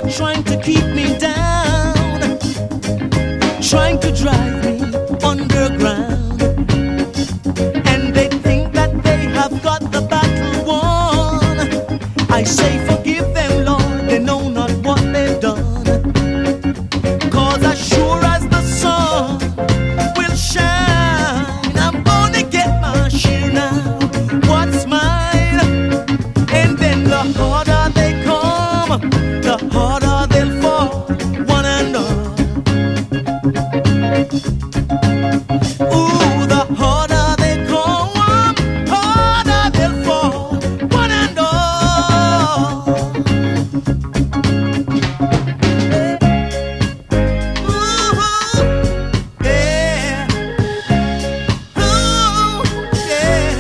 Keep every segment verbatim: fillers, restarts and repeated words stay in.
trying to keep me down, trying to drive me underground. And they think that they have got the battle won. I say forgive them, Lord, they know not what they've done. Cause as sure as the sun will shine, I'm gonna get my share now, what's mine. And then the harder they come, the harder they'll fall, one and all. Ooh, the harder they come, harder they'll fall, one and all. Ooh, yeah. Ooh, yeah.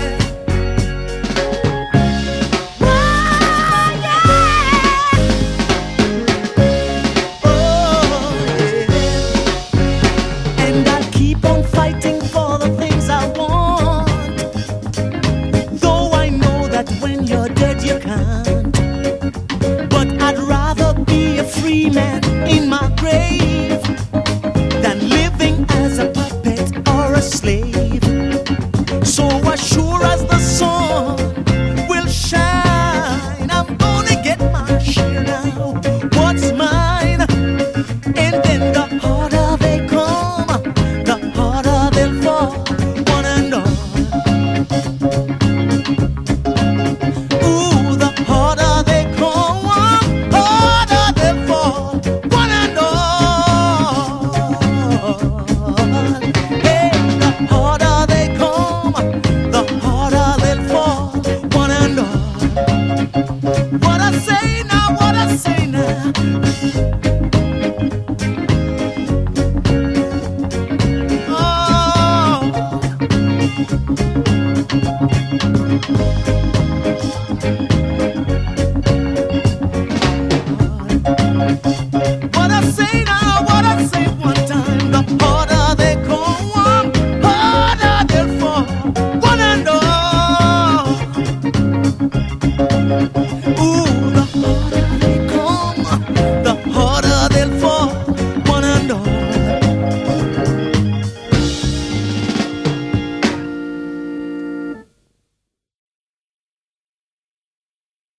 And I keep on fighting for the things I want, though I know that when you're dead you can't. But I'd rather be a free man in my grave than living as a puppet or a slave. So as sure as the sun will shine, I'm gonna get my share now, what's mine. And then the harder they come, the harder they'll fall, one and all. Ooh, the harder they come, harder they'll fall, one and all. Hey, the harder they come, the harder they'll fall, one and all. What I say now, what I say now. Oh.